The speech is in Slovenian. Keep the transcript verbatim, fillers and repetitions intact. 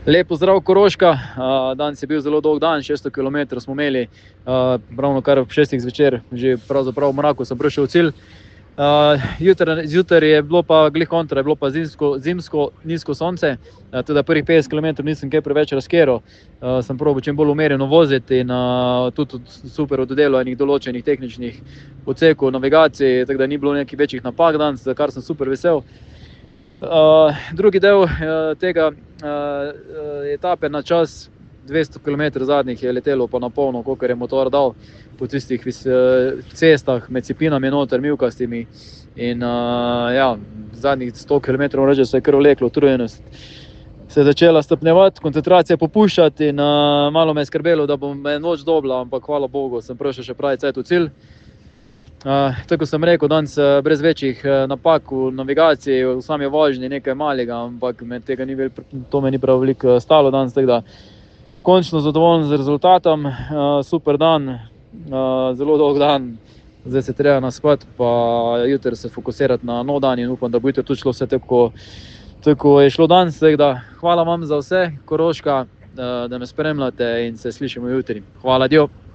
Lep pozdrav Koroška, danes je bil zelo dolg dan, šeststo kilometrov smo imeli, ravno kar ob šestih zvečer, že pravzaprav v mraku sem prišel v cilj. Zjutraj je bilo pa glih kontra, je bilo pa zimsko, zimsko nizko sonce, tudi prvih petdeset kilometrov nisem kaj preveč razkeral, sem probal čim bolj umerjeno voziti in tudi super oddelal enih določenih tehničnih odsekov, navigacij, tako da ni bilo nekih večjih napak danes, za kar sem super vesel. Drugi del tega etape na čas, dvesto kilometrov zadnjih je letelo pa na polno, kolikor je motor dal po tistih cestah med cepinami noter, mivkastimi in ja, zadnjih sto kilometrov reče se je kar vleklo, utrujenost se je začela stopnjevati, koncentracija popuščati in malo me je skrbelo, da bom noč dobila, ampak hvala Bogu sem prišel še pravi cajt v cilj. Tako sem rekel, danes brez večjih napak v navigaciji, v sami vožnji nekaj malega, ampak tega ni, to me ni prav veliko stalo danes, tako da končno zadovoljen z rezultatom, super dan, zelo dolg dan, zdaj se treba naspati, pa jutri se fokusirati na nov dan in upam, da bo jutri tudi šlo vse tako, tako je šlo danes, tako da hvala vam za vse, Koroška, da me spremljate in se slišimo jutri. Hvala, dio!